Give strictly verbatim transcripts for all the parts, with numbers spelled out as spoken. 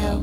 Radio.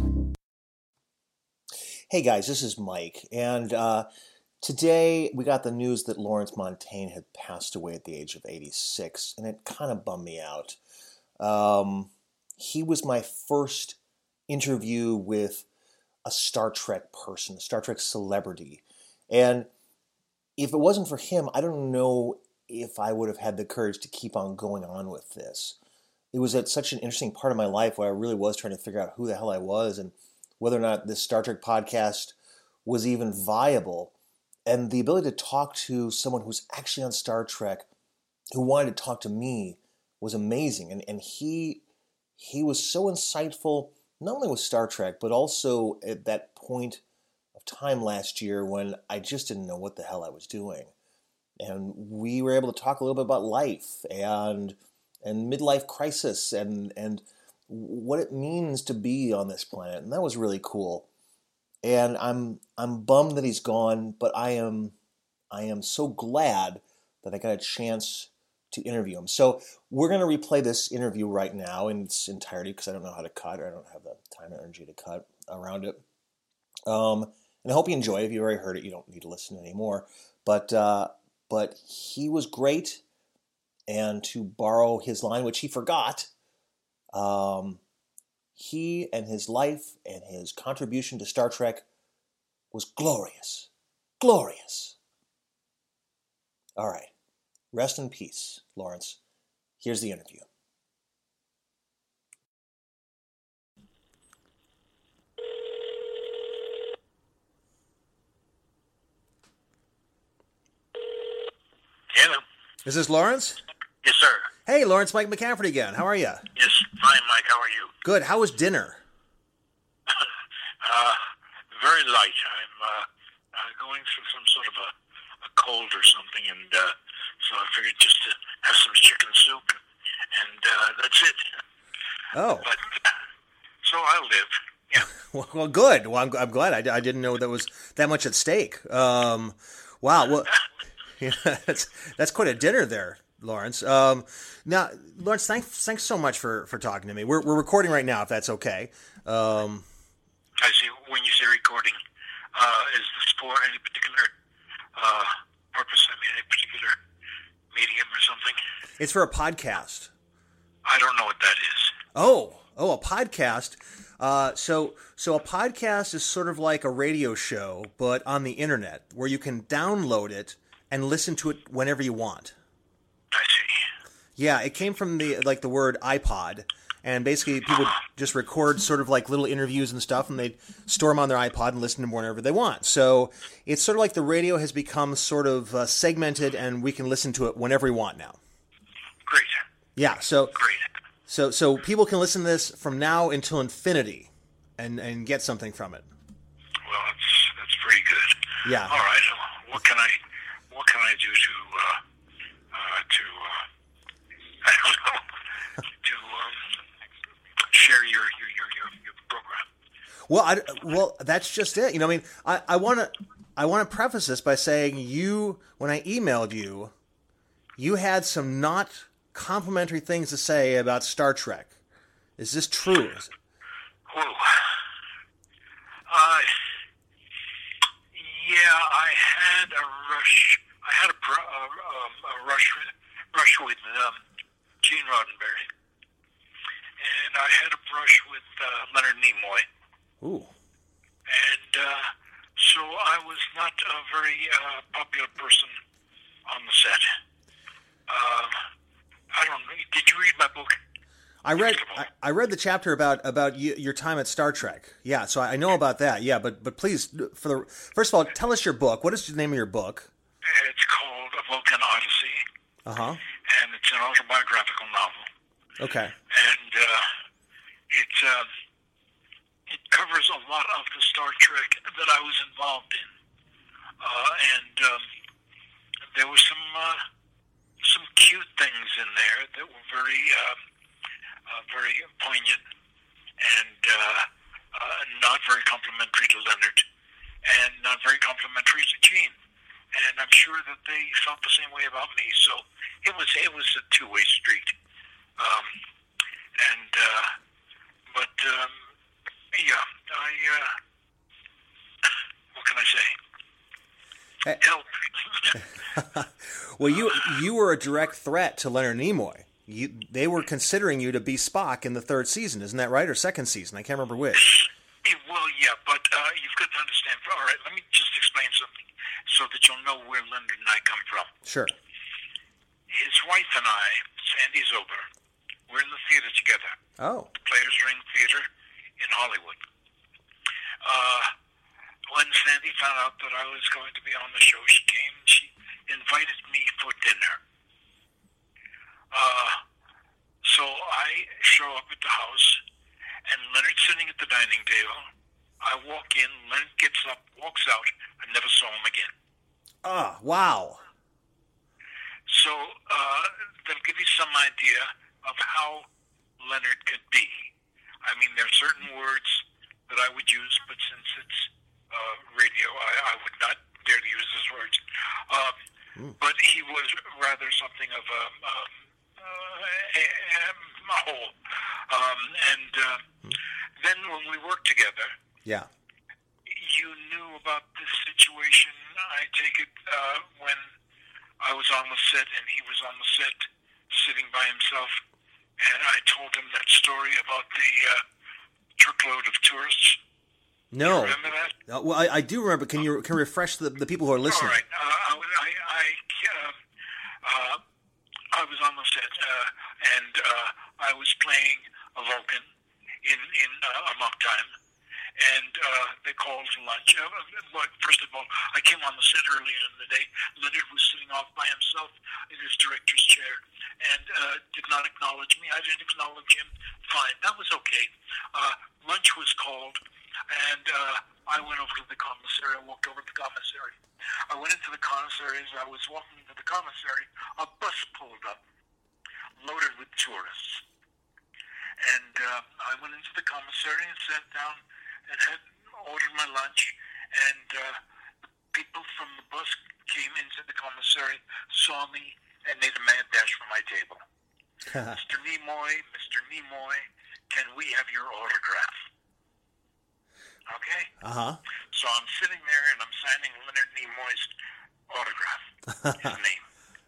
Hey guys, this is Mike, and uh, today we got the news that Lawrence Montaigne had passed away at the age of eighty-six, and it kind of bummed me out. Um, he was my first interview with a Star Trek person, a Star Trek celebrity, and if it wasn't for him, I don't know if I would have had the courage to keep on going on with this. It was at such an interesting part of my life where I really was trying to figure out who the hell I was and whether or not this Star Trek podcast was even viable. And the ability to talk to someone who's actually on Star Trek, who wanted to talk to me, was amazing. And and he he was so insightful, not only with Star Trek, but also at that point of time last year when I just didn't know what the hell I was doing. And we were able to talk a little bit about life and and midlife crisis and and what it means to be on this planet, and that was really cool. And I'm I'm bummed that he's gone, but I am I am so glad that I got a chance to interview him. So we're going to replay this interview right now in its entirety because I don't know how to cut, or I don't have the time and energy to cut around it. Um, and I hope you enjoy it. If you already heard it, you don't need to listen anymore. But uh, but he was great, and to borrow his line, which he forgot. Um, he and his life and his contribution to Star Trek was glorious. Glorious. All right. Rest in peace, Lawrence. Here's the interview. Hello. Is this Lawrence? Yes, sir. Hey, Lawrence, Mike McCafferty again. How are you? Yes, fine, Mike. How are you? Good. How was dinner? uh, very light. I'm uh, uh, going through some sort of a, a cold or something, and uh, so I figured just to have some chicken soup, and uh, that's it. Oh. But uh, so I'll live. Yeah. well, well, good. Well, I'm, I'm glad. I, I didn't know there was that much at stake. Um, wow. Well, yeah, that's that's quite a dinner there, Lawrence. Um, now, Lawrence, thanks thanks so much for, for talking to me. We're we're recording right now, if that's okay. Um, I see. When you say recording, uh, is this for any particular uh, purpose? I mean, any particular medium or something? It's for a podcast. I don't know what that is. Oh, oh, a podcast. Uh, so so a podcast is sort of like a radio show, but on the internet, where you can download it and listen to it whenever you want. I see. Yeah, it came from the like the word iPod, and basically people would just record sort of like little interviews and stuff, and they'd store them on their iPod and listen to them whenever they want. So it's sort of like the radio has become sort of uh, segmented, and we can listen to it whenever we want now. Great. Yeah, so Great. so so people can listen to this from now until infinity, and and get something from it. Well, that's that's pretty good. Yeah. All right. What can I what can I do to uh, uh, to uh, I don't know to um, share your your, your your your program? Well, I, well, that's just it. You know, I mean, I I want to I want to preface this by saying you when I emailed you, you had some not complimentary things to say about Star Trek. Is this true? Oh, uh, yeah, I had a rush. I had a, br- uh, um, a rush brush with um, Gene Roddenberry, and I had a brush with uh, Leonard Nimoy. Ooh. And uh, so I was not a very uh, popular person on the set. Uh, I don't know. Did you read my book? I read I, I read the chapter about about y- your time at Star Trek. Yeah, so I know about that. Yeah, but but please, for the first of all, tell us your book. What is the name of your book? It's called A Vulcan Odyssey. Uh huh. And it's an autobiographical novel. Okay. And uh, it uh, it covers a lot of the Star Trek that I was involved in, uh, and um, there was some uh, some cute things in there that were very. Um, Uh, very poignant and uh, uh, not very complimentary to Leonard and not very complimentary to Gene. And I'm sure that they felt the same way about me. So it was it was a two-way street. Um, and uh, but um, yeah, Well, you you were a direct threat to Leonard Nimoy. You, they were considering you to be Spock in the third season, isn't that right? Or second season? I can't remember which. Well, yeah, but uh, you've got to understand. All right, let me just explain something so that you'll know where Leonard and I come from. Sure. His wife and I, Sandy Zober, were in the theater together. Oh. The Players Ring Theater in Hollywood. Uh, when Sandy found out that I was going to be on the show, she came and she invited me for dinner. Uh, so I show up at the house, and Leonard's sitting at the dining table. I walk in, Leonard gets up, walks out. I never saw him again. Ah, wow. So uh, that'll give you some idea of how Leonard could be. I mean, there are certain words that I would use, but since it's uh, radio, I, I would not dare to use those words. Um, mm. But he was rather something of a, um, uh, a, a whole. Um, and uh, mm. then when we worked together, yeah, you knew about this situation, I take it, uh, when I was on the set and he was on the set sitting by himself. And I told him that story about the uh, truckload of tourists. No. You remember that? Uh, well, I, I do remember. Can you can you refresh the, the people who are listening? All right. Uh, I, I, I, uh, uh, I was on the set, uh, and uh, I was playing a Vulcan in, in uh, Amok Time. And uh, they called lunch. Uh, but first of all, I came on the set earlier in the day. Leonard was sitting off by himself in his director's chair and uh, did not acknowledge me. I didn't acknowledge him. Fine. That was okay. Uh, lunch was called, and uh, I went over to the commissary. I walked over to the commissary. I went into the commissary. As I was walking into the commissary, a bus pulled up, loaded with tourists. And uh, I went into the commissary and sat down and had ordered my lunch, and uh, people from the bus came into the commissary, saw me, and made a mad dash for my table. Mister Nimoy, Mister Nimoy, can we have your autograph? Okay? Uh-huh. So I'm sitting there, and I'm signing Leonard Nimoy's autograph, his name.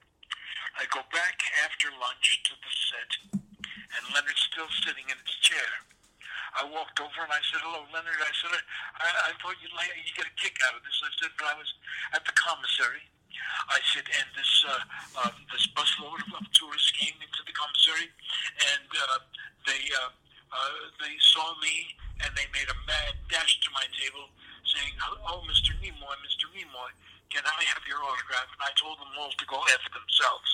I go back after lunch to the set, and Leonard's still sitting in his chair. I walked over and I said, "Hello, Leonard." I said, I, I thought you'd like, you get a kick out of this. I said, but I was at the commissary. I said, and this uh, uh, this busload of, of tourists came into the commissary, and uh, they uh, uh, they saw me, and they made a mad dash to my table, saying, "Oh, Mister Nimoy, Mister Nimoy, can I have your autograph?" And I told them all to go F themselves.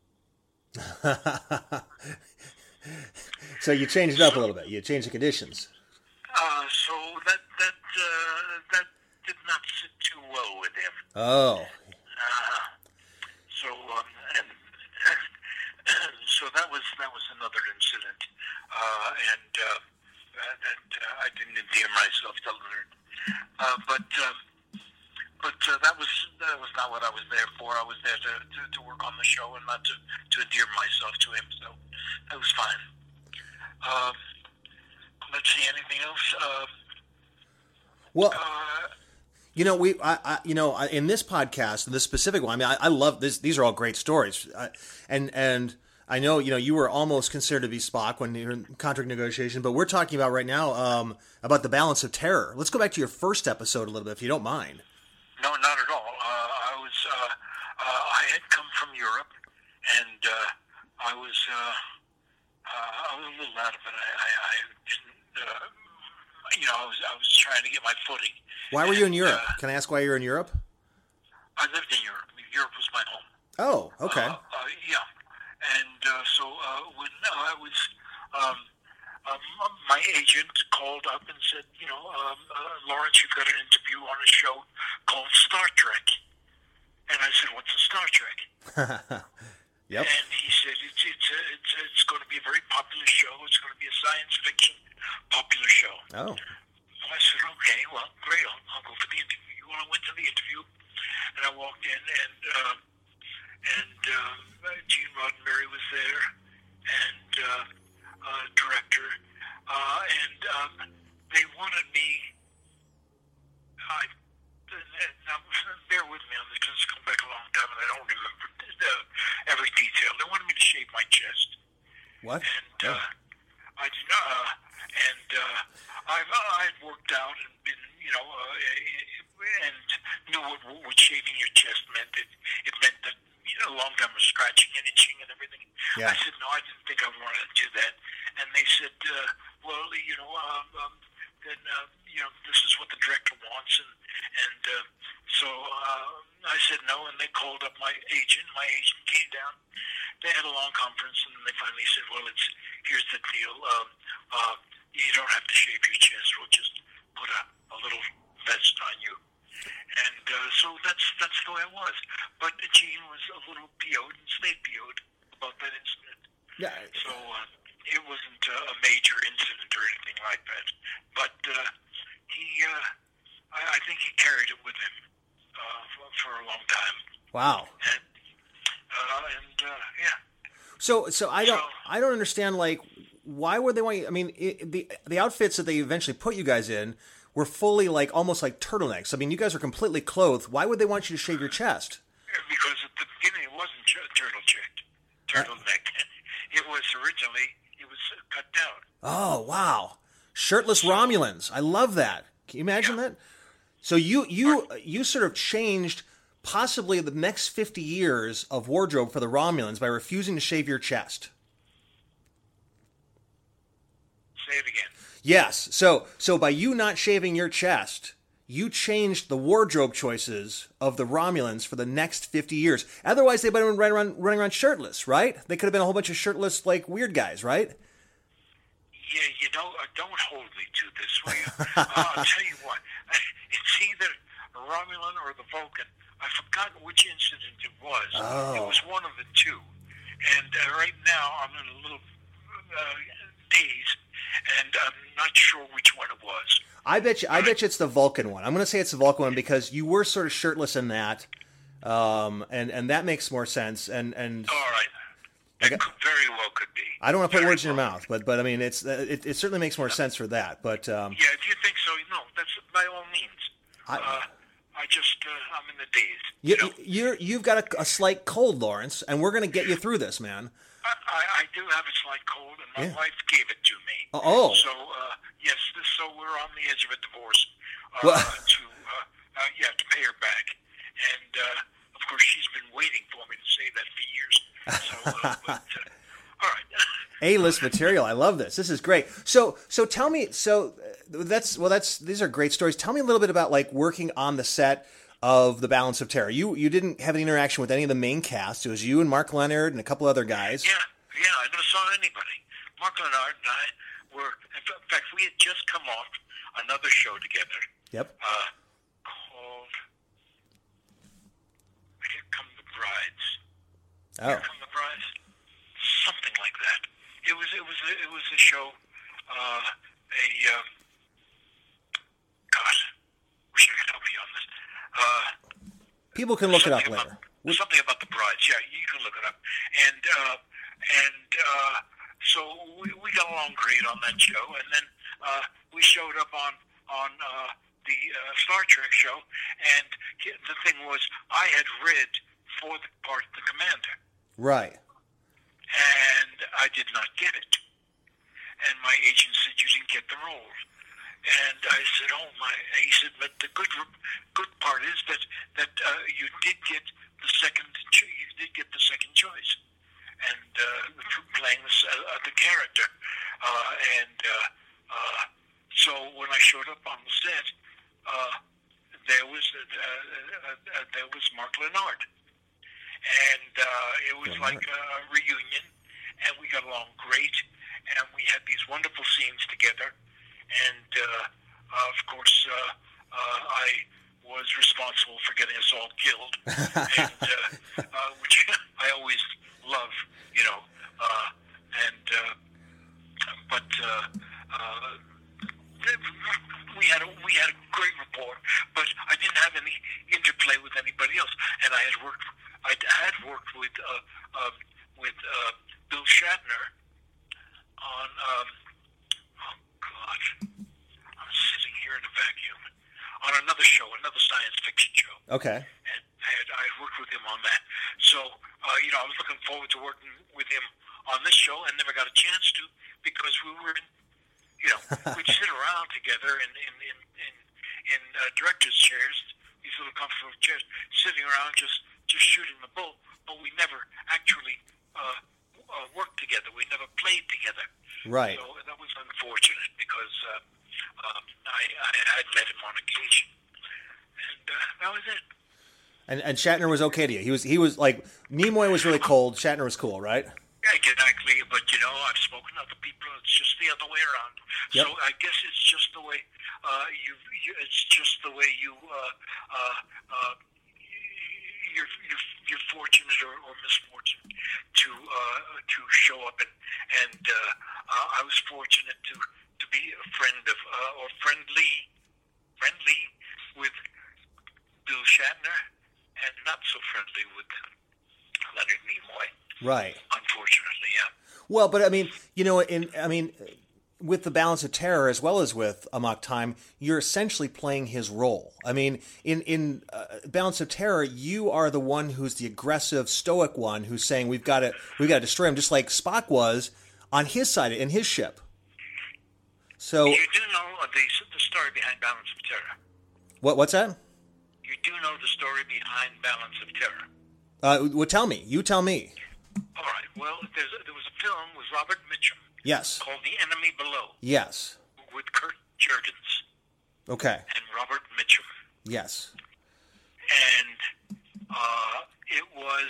So you changed it up a little bit. You changed the conditions. Uh, so that that uh, that did not sit too well with him. Oh. Uh, so um, and so that was that was another incident, uh, and uh, that uh, I didn't endear myself to Leonard. Uh, but um, but uh, that was that was not what I was there for. I was there to, to, to work on the show and not to, to endear myself to him. So that was fine. Um, let's see, anything else? Um, well, uh, you know, we, I, I, you know, in this podcast, in this specific one, I mean, I, I love this. These are all great stories, I, and and I know, you know, you were almost considered to be Spock when you were in contract negotiation, but we're talking about right now um, about the balance of terror. Let's go back to your first episode a little bit, if you don't mind. No, not at all. Uh, I was, uh, uh, I had come from Europe, and uh, I was. Uh, Uh, I was a little out of it. I, I, I didn't, uh, you know, I was I was trying to get my footing. Why were you in and, Europe? Uh, Can I ask why you were in Europe? I lived in Europe. I mean, Europe was my home. Oh, okay. Uh, uh, yeah, and uh, so uh, when uh, I was, um, um, my agent called up and said, you know, um, uh, Lawrence, you've got an interview on a show called Star Trek. And I said, what's a Star Trek? Yep. And he said, it's it's a, it's a, it's going to be a very popular show. It's going to be a science fiction popular show. Oh. So I said, okay, well, great. I'll, I'll go for the interview. Well, I went to the interview, and I walked in, and uh, and um, Gene Roddenberry was there, and uh, uh, director, uh, and um, they wanted me. I now bear with me on this. It's come back a long time, and I don't remember. Uh, I did not, uh, and uh, I've I'd worked out and been, you know, uh, and knew what, what shaving your chest meant. It it meant that, you know, a long time of scratching and itching and everything. Yeah. I said no, I didn't think I wanted to do that. And they said, uh, well, you know, um, um, then uh, you know, this is what the director wants, and and uh, so uh, I said no, and they called up my agent. My agent came down. They had a long conference, and they finally said, well, it's here's the deal. Um, uh, you don't have to shave your chest. We'll just put a, a little vest on you. And uh, so that's that's the way it was. But Gene was a little P O'd and stayed P O'd about that incident. Yeah. So uh, it wasn't uh, a major incident or anything like that. But uh, he, uh, I, I think he carried it with him uh, for, for a long time. Wow. And uh, and uh, yeah. So, so I don't, So- I don't understand. Like, why would they want you? I mean, it, the the outfits that they eventually put you guys in were fully like almost like turtlenecks. I mean, you guys are completely clothed. Why would they want you to shave your chest? Because at the beginning it wasn't ch- turtle checked, turtleneck. It was originally, it was cut down. Oh, wow. Shirtless Romulans. I love that. Can you imagine Yeah. that? So you you you sort of changed possibly the next fifty years of wardrobe for the Romulans by refusing to shave your chest. Say it again. Yes. So so by you not shaving your chest, you changed the wardrobe choices of the Romulans for the next fifty years. Otherwise, they'd been running around, running around shirtless, right? They could have been a whole bunch of shirtless, like, weird guys, right? Yeah, you know, uh, don't hold me to this, will you? uh, I'll tell you what. It's either a Romulan or the Vulcan. I've forgotten which incident it was. Oh. It was one of the two. And uh, right now, I'm in a little uh, daze, and I'm not sure which one it was. I bet you. I bet you it's the Vulcan one. I'm going to say it's the Vulcan one because you were sort of shirtless in that, um, and and that makes more sense. And and All right. It Okay. could, very well could be. I don't want to put Very words in your well. mouth, but but I mean it's it, it certainly makes more sense for that. But um, Yeah, if you think so, no, that's by all means. I- uh, I just, uh, I'm in the daze. you, You know, you're you've got a, a slight cold, Lawrence, and we're going to get you through this, man. I, I, I do have a slight cold, and my Yeah. wife gave it to me. Oh. So, uh, yes, this, so we're on the edge of a divorce. Uh, Well- to, uh, uh, yeah, to pay her back. And, uh, of course, she's been waiting for me to say that for years. So, uh, but, uh, all right. A-list material. I love this. This is great. So so tell me. So uh, that's well. That's these are great stories. Tell me a little bit about like working on the set of The Balance of Terror. You you didn't have any interaction with any of the main cast. It was you and Mark Leonard and a couple other guys. Yeah, yeah, I never saw anybody. Mark Leonard and I were, in fact, we had just come off another show together Yep. uh, called Here Come the Brides. Oh. Here Come the Brides? Something like that. It was, it was, it was a show, uh, a, um, God, wish I could help you on this. Uh, People can look it up something later. About, something about the brides. Yeah, you can look it up. And uh, and uh, so we, we got along great on that show. And then uh, we showed up on on uh, the uh, Star Trek show. And the thing was, I had read for the part of the commander, Right. and I did not get it. And my agent said you didn't get the role. And I said, "Oh my!" He said, "But the good good part is that that uh, you did get the second. Cho- you did get the second choice, and uh, playing this, uh, the character. Uh, and uh, uh, so when I showed up on the set, uh, there was uh, uh, uh, there was Mark Leonard, and uh, it was Leonard. like a reunion, and we got along great, and we had these wonderful scenes together. And, uh, uh, of course, uh, uh, I was responsible for getting us all killed, and, uh, uh, which I always love, you know. Uh, and uh, but uh, uh, we had a, we had a great rapport, but I didn't have any interplay with anybody else. And I had worked I had worked with uh, uh, with uh, Bill Shatner on. Um, God, I'm sitting here in a vacuum on another show, another science fiction show. Okay. And I had, I had worked with him on that. So, uh, you know, I was looking forward to working with him on this show and never got a chance to because we were in, you know, we'd sit around together in in in in, in uh, directors' chairs, these little comfortable chairs, sitting around just just shooting the bull. But we never actually uh, uh, worked together. We never played together. Right. So that was unfortunate because uh, uh, I I had met him on occasion, and uh, that was it. And and Shatner was okay to you. He was he was like Nimoy was really cold. Shatner was cool, right? Exactly, but you know, I've spoken to other people. It's just the other way around. Yep. So I guess it's just the way uh, you, you. It's just the way you. Uh, uh, uh, you're, you're you're fortunate or, or misfortunate to uh, to show up, and and uh, uh, I was fortunate to to be a friend of uh, or friendly friendly with Bill Shatner, and not so friendly with Leonard Nimoy. Right. Unfortunately, yeah. Well, but I mean, you know, in I mean, with the Balance of Terror as well as with Amok Time, you're essentially playing his role. I mean, in in uh, Balance of Terror, you are the one who's the aggressive, stoic one who's saying we've got to we've got to destroy him, just like Spock was on his side in his ship. So you do know the the story behind Balance of Terror. What what's that? You do know the story behind Balance of Terror. Uh, well, tell me. You tell me. All right. Well, there's a, there was a film with Robert Mitchum. Yes. Called The Enemy Below. Yes. With Kurt Jurgens. Okay. And Robert Mitchum. Yes. And uh, it was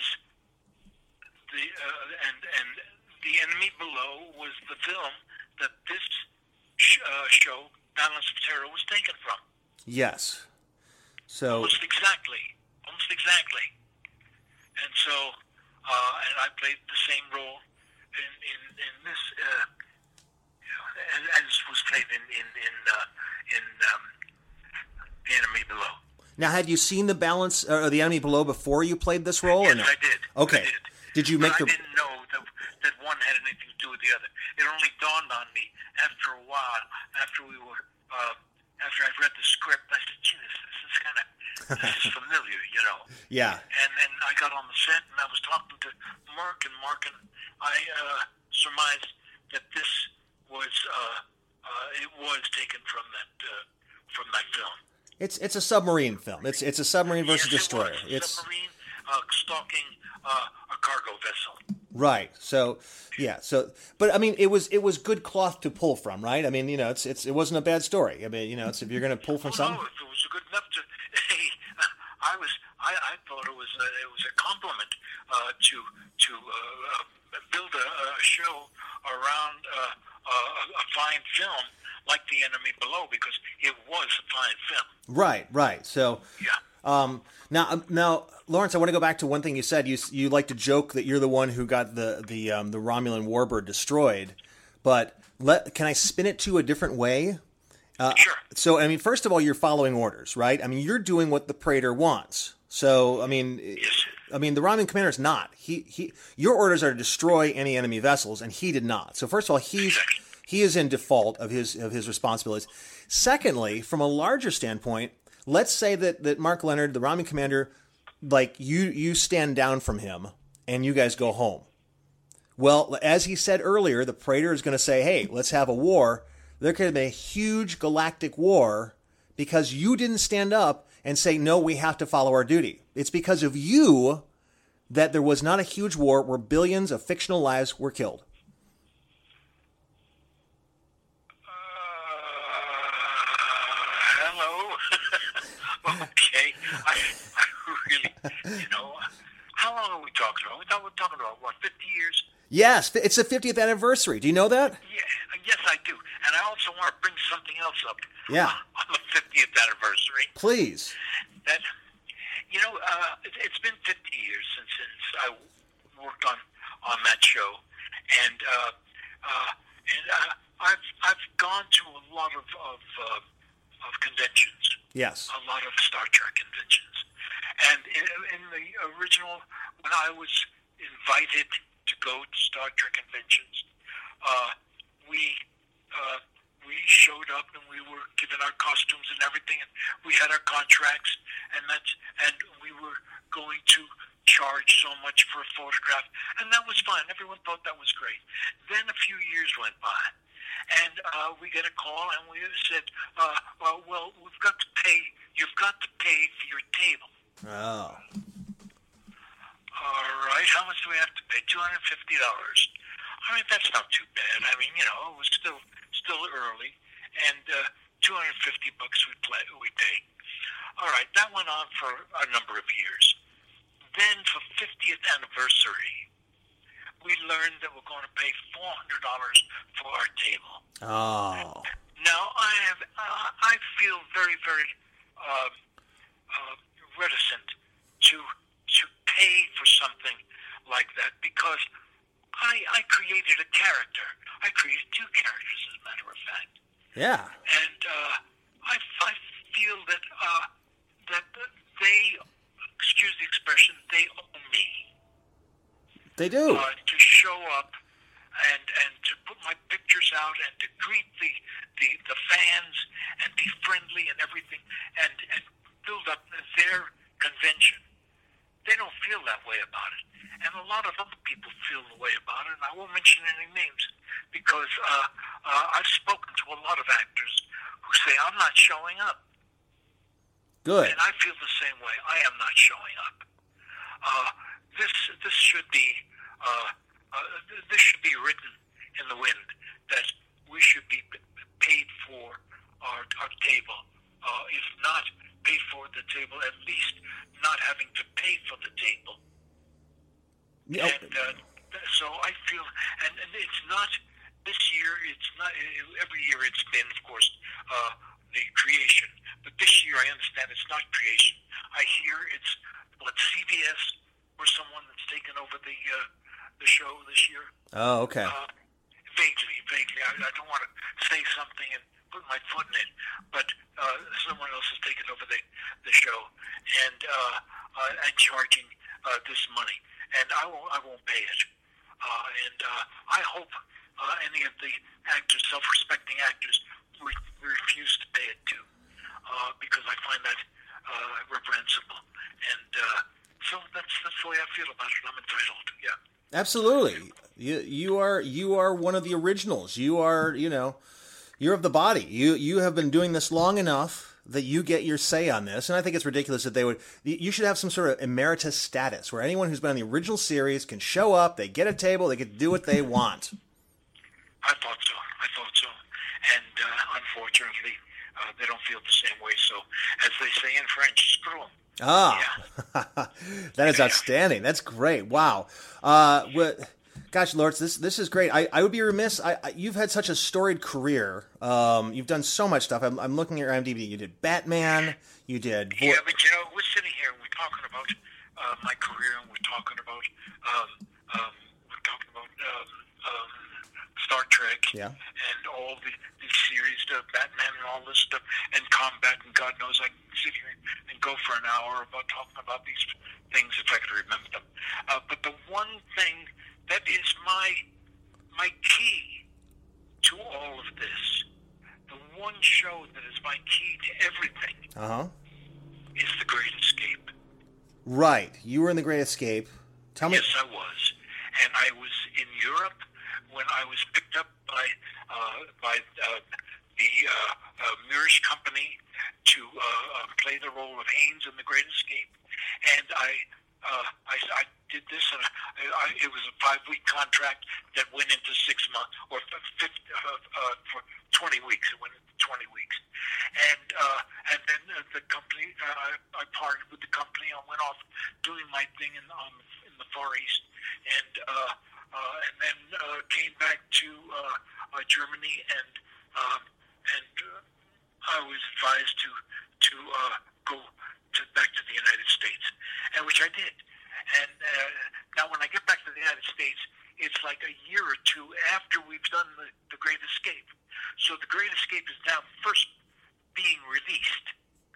the uh, and and The Enemy Below was the film that this sh- uh, show Balance of Terror was taken from. Yes. So almost exactly, almost exactly. And so, uh, and I played the same role in in, in this, uh, as was played in in in, uh, in um, The Enemy Below. Now, had you seen the Balance or The Enemy Below before you played this role? Yes, or no? I did. Okay. I did. Did you but make I the? didn't know that that one had anything to do with the other. It only dawned on me after a while, after we were, uh, after I read the script. I said, "Gee, this, this is kind of this is familiar, you know." Yeah. And then I got on the set and I was talking to Mark, and Mark and I uh, surmised that this was uh, uh, it was taken from that uh, from that film. It's it's a submarine film. It's it's a submarine versus yes, destroyer. It was a it's submarine uh, stalking uh, a cargo vessel. Right. So yeah. So but I mean, it was it was good cloth to pull from, right? I mean, you know, it's it's it wasn't a bad story. I mean, you know, it's if you're going to pull from oh, something. No, if it was good enough to. Hey, I was I, I thought it was a, it was a compliment uh, to to uh, uh, build a, a show around uh, a, a fine film like The Enemy Below, because it was a fine film. Right. Right. So yeah. Um, now, now, Lawrence, I want to go back to one thing you said. You you like to joke that you're the one who got the the um, the Romulan warbird destroyed, but let can I spin it to a different way? Uh, sure. So, I mean, first of all, you're following orders, right? I mean, you're doing what the Praetor wants. So, I mean, yes. I mean, the Romulan commander is not. He he. Your orders are to destroy any enemy vessels, and he did not. So, first of all, he's exactly. he is in default of his of his responsibilities. Secondly, from a larger standpoint. Let's say that, that Mark Leonard, the Romulan commander, like you, you stand down from him and you guys go home. Well, as he said earlier, the Praetor is going to say, hey, let's have a war. There could be a huge galactic war because you didn't stand up and say, no, we have to follow our duty. It's because of you that there was not a huge war where billions of fictional lives were killed. Okay, I, I really, you know, how long are we talking about? We're talking, we're talking about, what, fifty years? Yes, it's the fiftieth anniversary. Do you know that? Yeah, yes, I do. And I also want to bring something else up. Yeah. On the fiftieth anniversary. Please. That, you know, uh, it, it's been fifty years since, since I worked on, on that show. And, uh, uh, and uh, I've, I've gone to a lot of, of, uh, of conventions. Yes. A lot of Star Trek conventions. And in, in the original, when I was invited to go to Star Trek conventions, uh, we uh, we showed up and we were given our costumes and everything, and we had our contracts, and that's and we were going to charge so much for a photograph, and that was fine. Everyone thought that was great. Then a few years went by, and uh, we get a call, and we said, uh, well, well, we've got to pay. You've got to pay for your table. Oh. All right. How much do we have to pay? Two hundred fifty dollars. I mean, that's not too bad. I mean, you know, it was still still early, and uh, two hundred fifty bucks we play we paid. All right. That went on for a number of years. Then, for fiftieth anniversary, we learned that we're going to pay four hundred dollars for our table. Oh. Now, I have uh, I feel very very uh, uh, reticent to to pay for something like that because I I created a character. I created two characters, as a matter of fact. Yeah. And uh, I I feel that uh, that they, excuse the expression, they owe me. They do. Uh, to show up and and to put my pictures out and to greet the, the, the fans and be friendly and everything and, and build up their convention. They don't feel that way about it. And a lot of other people feel the way about it, and I won't mention any names because uh, uh, I've spoken to a lot of actors who say, I'm not showing up. Good. And I feel the same way. I am not showing up. Uh, this this should be uh, uh, this should be written in the wind that we should be paid for our, our table. Uh, if not paid for the table, at least not having to pay for the table. Yeah. And uh, so I feel, and, and it's not this year. It's not every year. It's been, of course, uh, the creation. But this year, I understand it's not creation. I hear it's what C B S or someone that's taken over the uh, the show this year. Oh, okay. Uh, vaguely, vaguely. I, I don't want to say something and put my foot in it, but uh, someone else has taken over the the show and uh, uh, and charging uh, this money, and I won't I won't pay it. Uh, and uh, I hope uh, any of the actors, self-respecting actors, re- refuse to pay it too. Uh, because I find that uh, reprehensible, and uh, so that's that's the way I feel about it. I'm entitled, yeah. Absolutely, you you are you are one of the originals. You are you know, you're of the body. You you have been doing this long enough that you get your say on this, and I think it's ridiculous that they would. You should have some sort of emeritus status where anyone who's been on the original series can show up, they get a table, they can do what they want. I thought so. I thought so, and uh, unfortunately. Uh, they don't feel the same way. So, as they say in French, screw them. Ah, yeah. That is outstanding. That's great. Wow. Uh, what, gosh, Lortz, this this is great. I, I would be remiss. I, I you've had such a storied career. Um, you've done so much stuff. I'm, I'm looking at your I M D B. You did Batman. You did. Yeah, but you know, we're sitting here and we're talking about uh, my career, and we're talking about um, um, we're talking about um, um, Star Trek. Yeah. And all the, the series, the Batman and all this stuff, and combat, and God knows I can sit here and go for an hour about talking about these things if I could remember them. Uh, but the one thing that is my my key to all of this, the one show that is my key to everything, uh-huh. is The Great Escape. Right. You were in The Great Escape. Tell me. Yes, I was. And I was in Europe when I was picked up by uh, by uh, the uh, uh, Mirisch Company to uh, uh, play the role of Haynes in The Great Escape, and I uh, I, I did this, and I, I, it was a five-week contract that went into six months, or fifty, uh, uh, for twenty weeks. It went into twenty weeks, and uh, and then uh, the company, uh, I, I parted with the company. I went off doing my thing in um, in the Far East, and. Uh, Uh, and then uh, came back to uh, uh, Germany, and um, and uh, I was advised to to uh, go to back to the United States, and which I did. And uh, now, when I get back to the United States, it's like a year or two after we've done the, the Great Escape. So the Great Escape is now first being released,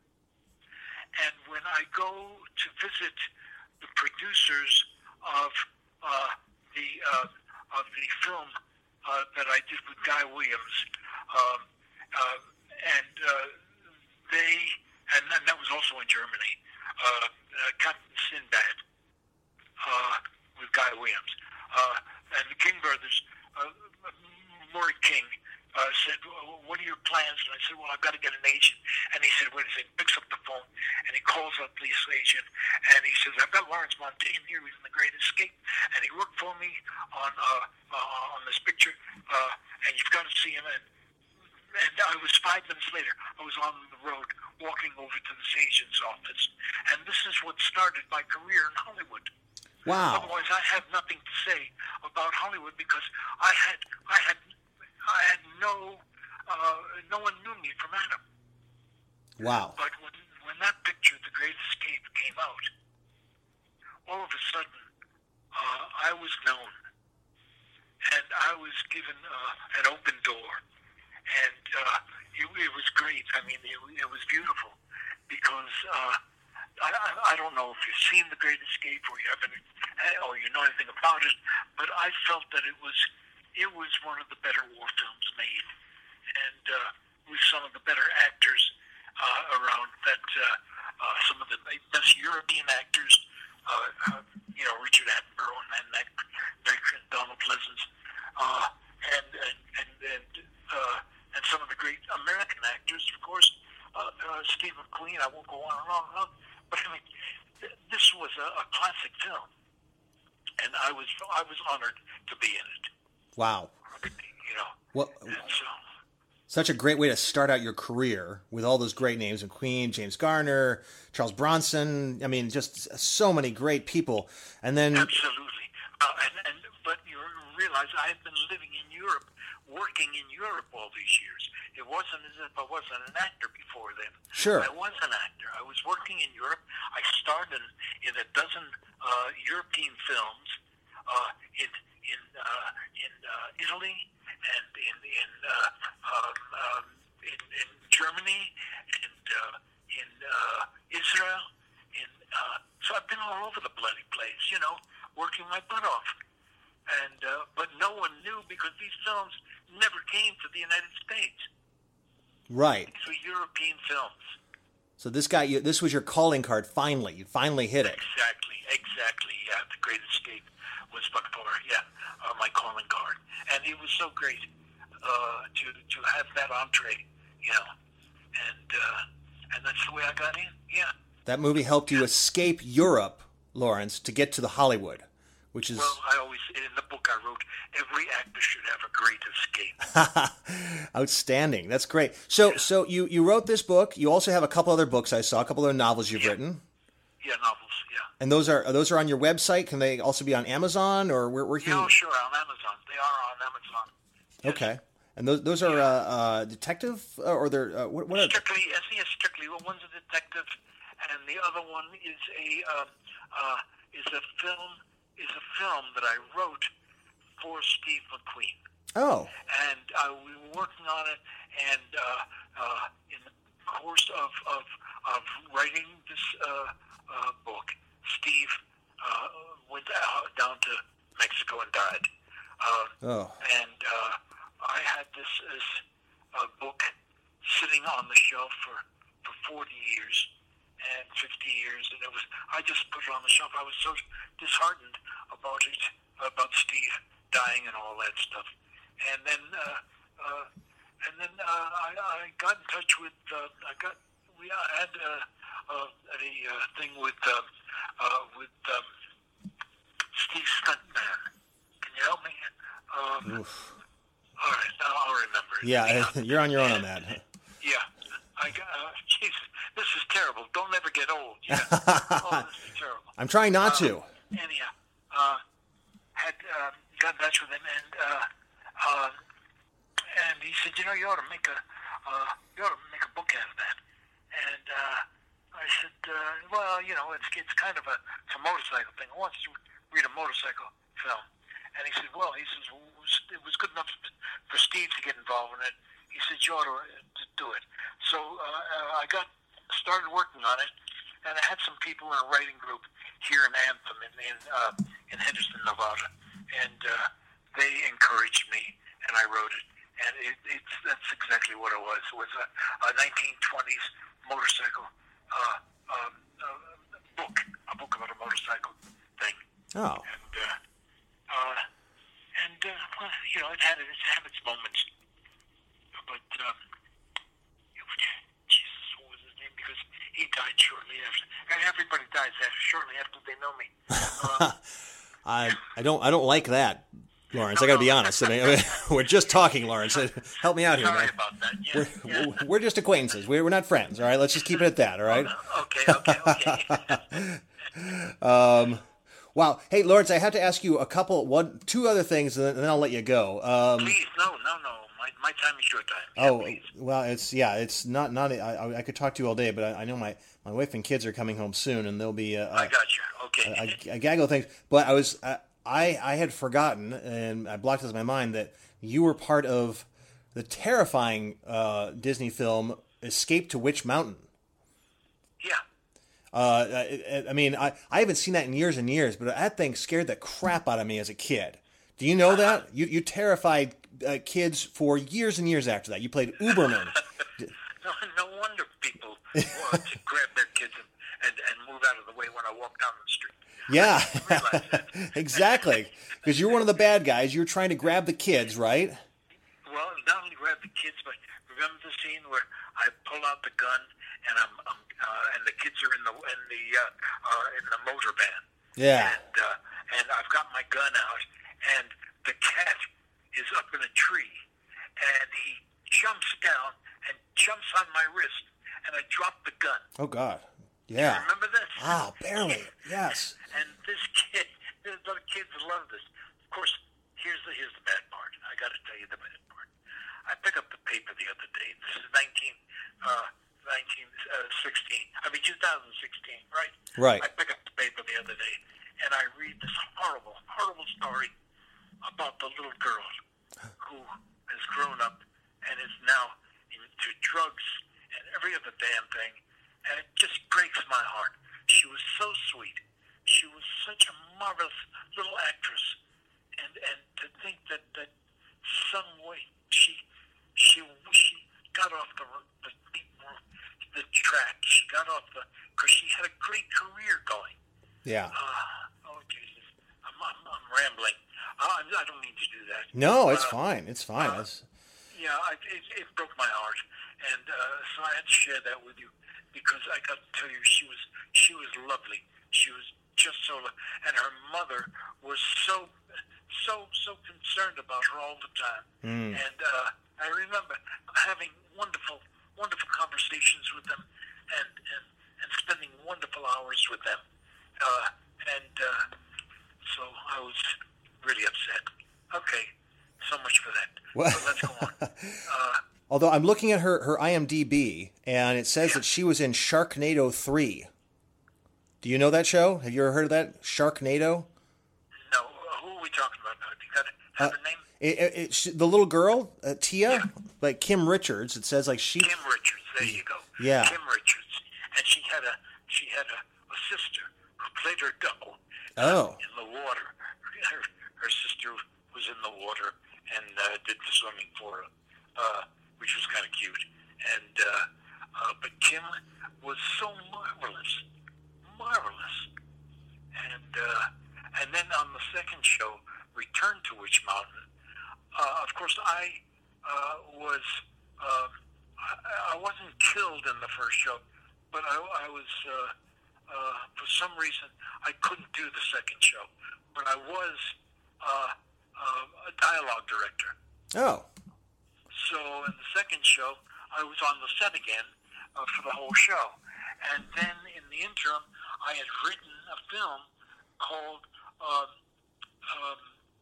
and when I go to visit the producers of uh, the uh, of the film uh, that I did with Guy Williams, um, uh, and uh, they, and, and that was also in Germany, uh, uh, Captain Sinbad uh, with Guy Williams, uh, and the King brothers, uh, Maury King uh, said, well, what are your plans? And I said, well, I've got to get an agent. And he said, wait a second, picks up the phone, and he calls up this agent, and he says, I've got Lawrence Montaigne here. He's in The Great Escape, and he worked for me on uh, uh, on this picture, uh, and you've got to see him. And, and I was five minutes later, I was on the road walking over to this agent's office. And this is what started my career in Hollywood. Wow. Otherwise, I have nothing to say about Hollywood because I had, I had, I had no, uh, no one knew me from Adam. Wow. But when when that picture, The Great Escape, came out, all of a sudden, uh, I was known, and I was given uh, an open door, and uh, it, it was great. I mean, it, it was beautiful because. Uh, I, I don't know if you've seen The Great Escape or you haven't, or you know anything about it, but I felt that it was it was one of the better war films made, and uh, with some of the better actors uh, around. That uh, uh, some of the best European actors, uh, uh, you know, Richard Attenborough and, and, and Donald Pleasence, uh, and and and and, uh, and some of the great American actors, of course, uh, uh, Steve McQueen. I won't go on and on and on. But I mean, th- this was a, a classic film, and I was I was honored to be in it. Wow. You know. Well, and so, such a great way to start out your career with all those great names: McQueen, James Garner, Charles Bronson. I mean, just so many great people. And then absolutely. Uh, and, and but you realize I had been living in Europe, working in Europe all these years. It wasn't as if I wasn't an actor before then. Sure. I was an actor. I was working in Europe. I starred in, in a dozen uh, European films uh, in in uh, in uh, Italy and in in, uh, um, um, in in Germany and uh, in uh, Israel. In uh, so I've been all over the bloody place, you know, working my butt off. And uh, but no one knew because these films never came to the United States. Right. These were European films. So this got you. This was your calling card. Finally, you finally hit it. Exactly, exactly. Yeah, The Great Escape was by far, yeah, uh, my calling card, and it was so great uh, to to have that entree, you know, and uh, and that's the way I got in. Yeah. That movie helped you escape Europe, Lawrence, to get to the Hollywood, which is. Well, I always in the book I wrote, every actor should have a great escape. Outstanding. That's great. So, yeah. so you, you wrote this book. You also have a couple other books I saw, a couple other novels you've yeah. written. Yeah, novels. Yeah. And those are those are on your website. Can they also be on Amazon or where? where can yeah, you... sure, on Amazon. They are on Amazon. Yes. Okay. And those those are yeah. uh, uh, detective uh, or they're uh, what? what are strictly, yes, yes, strictly. Well, one's a detective, and the other one is a uh, uh, is a film is a film that I wrote for Steve McQueen. Oh. And uh, we were working on it, and uh, uh, in the course of, of, of writing this uh, uh, book, Steve uh, went out, down to Mexico and died. Uh, oh. And uh, I had this, this uh, book sitting on the shelf for, for forty years and fifty years, and it was I just put it on the shelf. I was so disheartened about it, about Steve dying and all that stuff. And then, uh, uh, and then uh, I, I got in touch with. Uh, I got. We had uh, uh, a uh, thing with uh, uh, with um, Steve Stuntman. Can you help me? Um, all right, now I'll remember. Yeah, you're on your own on that. Yeah, I got. Uh, geez, this is terrible. Don't ever get old. Yeah. Oh, this is terrible. I'm trying not uh, to. Anyhow, uh, had uh, got in touch with him and. Uh, Uh, and he said, you know, you ought to make a, uh, you ought to make a book out of that. And uh, I said, uh, well, you know, it's it's kind of a, it's a motorcycle thing. I want you to read a motorcycle film. And he said, well, he says, well, it was good enough for Steve to get involved in it. He said, you ought to, to do it. So uh, I got started working on it, and I had some people in a writing group here in Anthem in in, uh, in Henderson, Nevada, and. Uh, They encouraged me, and I wrote it, and it, it's that's exactly what it was. It was a, a nineteen twenties motorcycle uh, um, uh, book, a book about a motorcycle thing. Oh. And uh, uh, and uh, well, you know, it had it had its moments. shortly after they know me. Um, I I don't I don't like that, Lawrence. I got to be honest. I mean, we're just talking, Lawrence. Help me out here, Sorry man. about that. Yeah, We're, yeah. we're just acquaintances. We're we're not friends. All right. Let's just keep it at that. All right. Okay, okay, okay. Um, wow. Hey, Lawrence, I have to ask you a couple, one, two other things, and then, and then I'll let you go. Um, Please, no, no, no. My my time is your time. Yeah, oh, please. well, it's yeah, it's not not. I, I- I could talk to you all day, but I, I know my, my wife and kids are coming home soon, and there'll be a, I a, got you. Okay. a, a gaggle of things. But I was I, I I had forgotten, and I blocked this in my mind that you were part of the terrifying uh, Disney film Escape to Witch Mountain. yeah. Uh, I, I mean, I, I haven't seen that in years and years, but that thing scared the crap out of me as a kid. Do you know that? You you terrified uh, kids for years and years after that. You played Uberman. No, no wonder people want to grab their kids and, and, and move out of the way when I walk down the street. Yeah, I didn't realize that. exactly. Because you're one of the bad guys. You're trying to grab the kids, right? Well, not only grab the kids, but remember the scene where I pull out the gun and I'm, I'm uh, and the kids are in the in the uh, uh, in the motor van. Yeah. And uh, and I've got my gun out, and the cat is up in a tree, and he jumps down and jumps on my wrist, and I drop the gun. Oh God. Yeah. Remember this? Ah, barely. Yes. And this kid, the little kids love this. Of course, here's the here's the bad part. I got to tell you the bad part. I pick up the paper the other day. This is nineteen, uh, nineteen sixteen. I mean, two thousand sixteen, right? Right. I pick up the paper the other day, and I read this horrible, horrible story about the little girl who has grown up and is now into drugs and every other damn thing, and it just breaks my heart. She was so sweet. She was such a marvelous little actress, and and to think that that some way she she she got off the the the track. She got off the because she had a great career going. Yeah. Uh, oh Jesus, I'm I'm, I'm rambling. Uh, I don't mean to do that. No, it's Uh, fine. It's fine. uh, It's, Yeah, I, it, it broke my heart, and uh, so I had to share that with you because I got to tell you she was she was lovely. She was just so, lo- and her mother was so so so concerned about her all the time. Mm. And uh, I remember having wonderful wonderful conversations with them, and and, and spending wonderful hours with them. Uh, and uh, so I was really upset. Okay, so much for that. Well- So let's go on. Uh, although I'm looking at her, her I M D B, and it says that she was in Sharknado three. Do you know that show? Have you ever heard of that? Sharknado? no, uh, who are we talking about now? Do you got to have Uh, a name? It, it, it, she, the little girl, uh, Tia, like Kim Richards. It says like she. Kim Richards. There you go. Yeah. Kim Richards, and she had a she had a, a sister who played her double. Oh. In the water, her, her sister was in the water and uh, did the swimming for her, uh, which was kind of cute. And uh, uh, but Kim was so marvelous, marvelous. And uh, and then on the second show, Return to Witch Mountain. Uh, of course, I uh, was uh, I, I wasn't killed in the first show, but I, I was uh, uh, for some reason I couldn't do the second show. But I was uh, uh, a dialogue director. Oh. So in the second show, I was on the set again uh, for the whole show. And then in the interim, I had written a film called, um, um,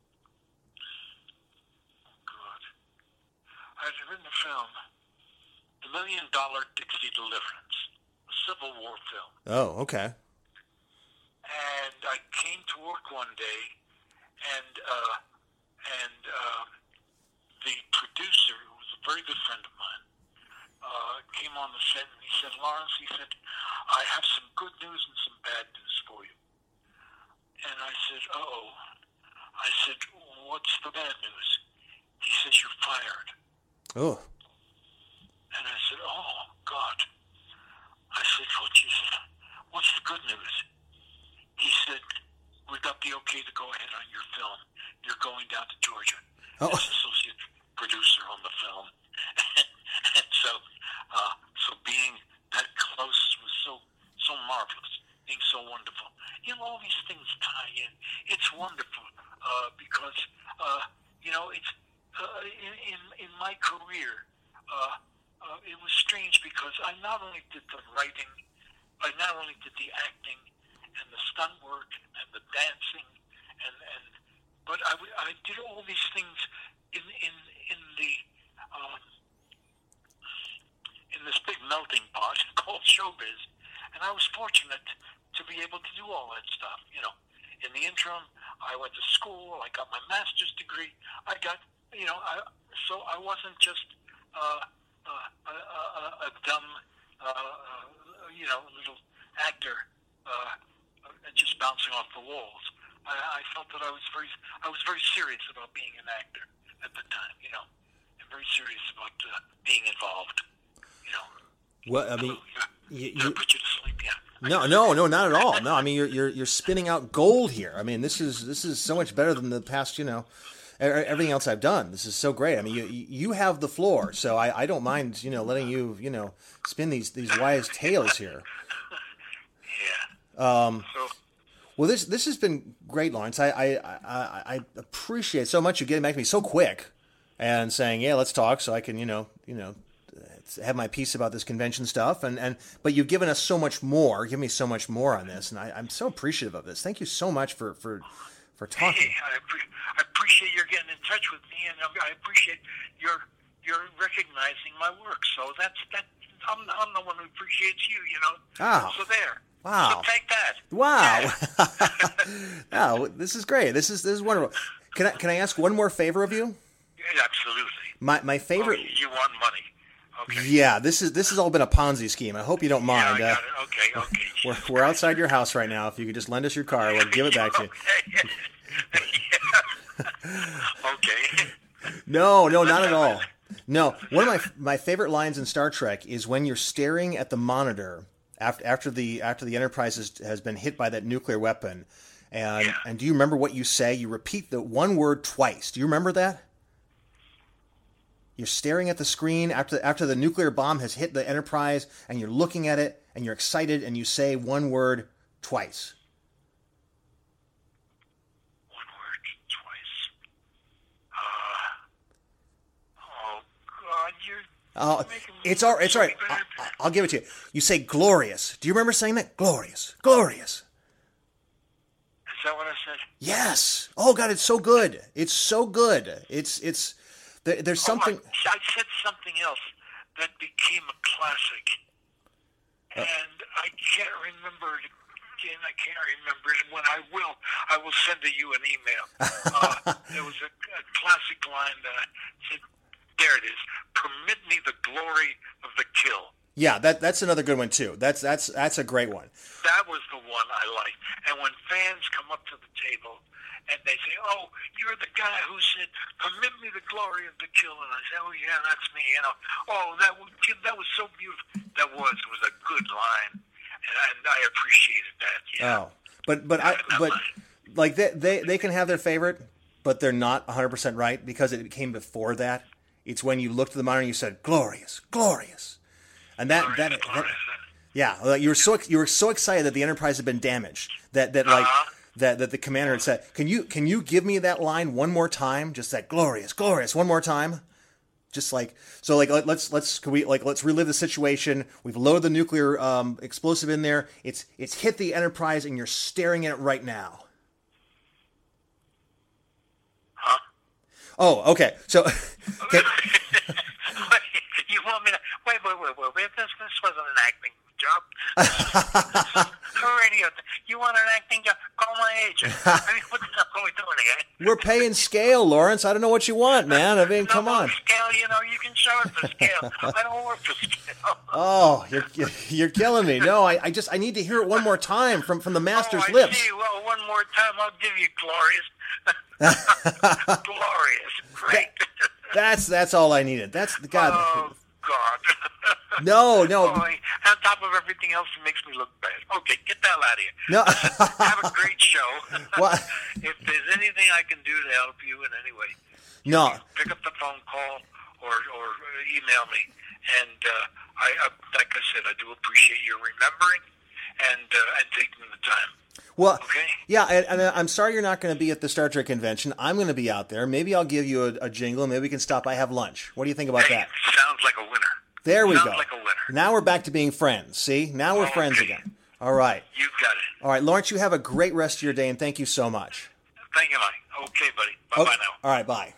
oh God, I had written a film, The Million Dollar Dixie Deliverance, a Civil War film. Oh, okay. And I came to work one day, and uh, and uh, the producer, who was a very good friend of mine, uh, came on the set and he said, "Lawrence," he said, "I have some good news and some bad news for you." And I said, "Uh-oh." I said, "What's the bad news?" He says, "You're fired." Oh. And I said, "Oh, God." I said, "Well, Jesus, what's the good news?" He said, "We got the okay to go ahead on your film. You're going down to Georgia Oh. as associate producer on the film." And so, uh, so being that close was so so marvelous, being so wonderful. uh, uh, it was strange because I not only did the writing, I not only did the acting and the stunt work and the dancing, and, and but I, I did all these things in in in the um, in this big melting pot called showbiz, and I was fortunate to be able to do all that stuff. You know, in the interim, I went to school. I got my master's degree. I got, you know, I, so I wasn't just uh, uh, a, a, a dumb, uh, uh, you know, little actor uh, just bouncing off the walls. I, I felt that I was very, I was very serious about being an actor at the time. You know, and very serious about uh, being involved. You know. Well, I mean, so, yeah, you, you put you to sleep, yeah. No, no, no, not at all. No, I mean you're you're you're spinning out gold here. I mean this is this is so much better than the past, you know, everything else I've done. This is so great. I mean you you have the floor, so I, I don't mind, you know, letting you, you know, spin these these wise tales here. Yeah. Um. So, well, this this has been great, Lawrence. I I, I, I appreciate so much you getting back to me so quick, and saying, yeah, let's talk, so I can, you know, you know. have my piece about this convention stuff, and, and but you've given us so much more, give me so much more on this, and I, I'm so appreciative of this. Thank you so much for, for, for talking. Hey, I, pre- I appreciate your getting in touch with me, and I appreciate your your recognizing my work. So that's that. I'm, I'm the one who appreciates you, you know. Oh. So there. Wow. So take that. Wow. Yeah. Oh, this is great. This is this is wonderful. Can I can I ask one more favor of you? Yeah, absolutely. My my favorite. Oh, you want money? Okay. Yeah, this is this has all been a Ponzi scheme. I hope you don't mind. Yeah, I got uh, it. Okay, okay. We're we're outside your house right now. If you could just lend us your car, we'll give it back to you. Okay. No, no, not at all. No, one of my my favorite lines in Star Trek is when you're staring at the monitor after after the after the Enterprise has, has been hit by that nuclear weapon, and Yeah. and do you remember what you say? You repeat the one word twice. Do you remember that? You're staring at the screen after after the nuclear bomb has hit the Enterprise, and you're looking at it, and you're excited, and you say one word twice. One word twice. Uh, oh God, you're. Oh, making me it's all it's all right. so bad. I, I'll give it to you. You say glorious. Do you remember saying that? Glorious, glorious. Is that what I said? Yes. Oh God, it's so good. It's so good. It's it's. There, there's something. Oh, I, I said something else that became a classic, Uh. and I can't remember it again. I can't remember it. When I will, I will send to you an email. uh, there was a, a classic line that I said, "There it is. Permit me the glory of the kill." Yeah, that that's another good one too. That's that's that's a great one. That was the one I liked. And when fans come up to the table and they say, "Oh, you're the guy who said, 'Permit me the glory of the kill,' and I say, 'Oh yeah, that's me,' you know. Oh, that was that was so beautiful. That was it was a good line, and I, and I appreciated that. Yeah. Oh, but but I but like they they they can have their favorite, but they're not one hundred percent right because it came before that. It's when you looked at the monitor and you said, "Glorious, glorious," and that Glorious, that, that glorious. yeah, like you were so you were so excited that the Enterprise had been damaged that that like. Uh-huh. That, that the commander had said, can you can you give me that line one more time? Just that glorious, glorious, one more time. Just like so, like let's let's can we like let's relive the situation. We've loaded the nuclear um, explosive in there. It's it's hit the Enterprise, and you're staring at it right now. Huh? Oh, okay. So, can, you want me to wait? Wait, wait, wait, wait. This this wasn't an acting job. Radio. You want an acting job? Call my agent. I mean, what the hell are we doing again? we're paying scale, Lawrence. I don't know what you want, man. I mean, no, come no, on. Scale, you know, you can show it for scale. I don't work for scale. Oh, you're you're killing me. No, I, I just I need to hear it one more time from from the master's oh, I lips. See. Well, one more time, I'll give you glorious. Glorious. Great. That's that's all I needed. That's the God. Oh, God. No, no. Oh, on top of everything else, it makes me look bad. Okay, get the hell out of here. No. Have a great show. What? If there's anything I can do to help you in any way, No. pick up the phone call or, or email me. And uh, I, I, like I said, I do appreciate your remembering and uh, and taking the time. Well, Okay. yeah, and, and I'm sorry you're not going to be at the Star Trek convention. I'm going to be out there. Maybe I'll give you a, a jingle. Maybe we can stop by have lunch. What do you think about Hey, that? sounds sounds like a winner. There we sounds go. like a winner. Now we're back to being friends. See? Now we're Okay. friends again. All right. You got it. All right, Lawrence, you have a great rest of your day, and thank you so much. Thank you, Mike. Okay, buddy. Bye-bye Okay. now. All right, bye.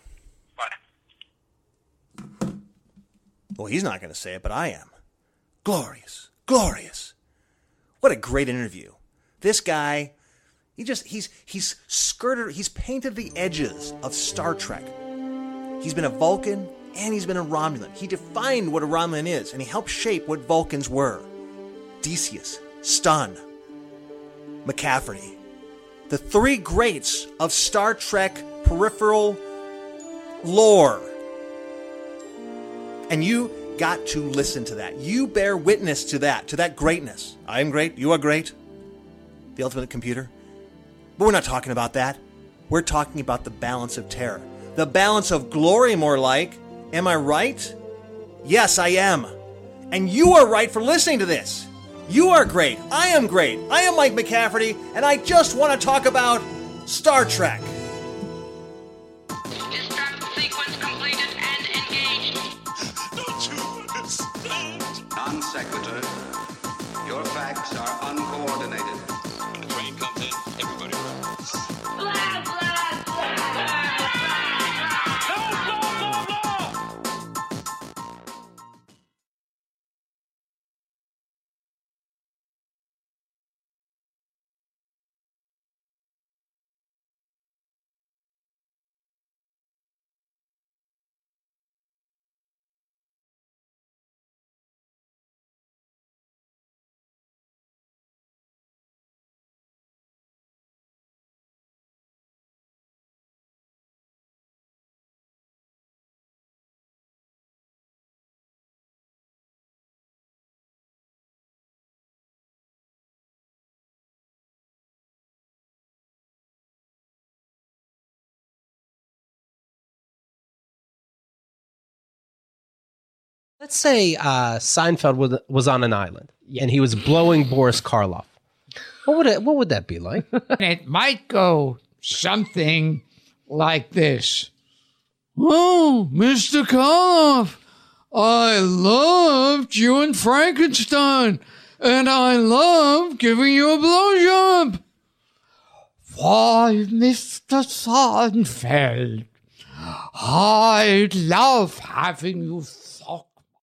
Bye. Well, he's not going to say it, but I am. Glorious. Glorious. What a great interview. This guy, he just, he's, he's skirted, he's painted the edges of Star Trek. He's been a Vulcan, and he's been a Romulan. He defined what a Romulan is, and he helped shape what Vulcans were. Decius, Stunn, McCafferty. The three greats of Star Trek peripheral lore. And you got to listen to that. You bear witness to that, to that greatness. I am great. You are great. The ultimate computer. But we're not talking about that. We're talking about the balance of terror. The balance of glory, more like. Am I right? Yes, I am. And you are right for listening to this. You are great. I am great. I am Mike McCafferty, and I just want to talk about Star Trek. Distract sequence completed and engaged. Don't you understand? Non sequitur. Your facts are uncoordinated. The train comes in, everybody runs. Blah, blah, blah. Let's say uh, Seinfeld was, was on an island and he was blowing Boris Karloff. What would it, what would that be like? It might go something like this. Oh, Mister Karloff, I loved you in Frankenstein, and I love giving you a blowjob. Why, Mister Seinfeld, I love having you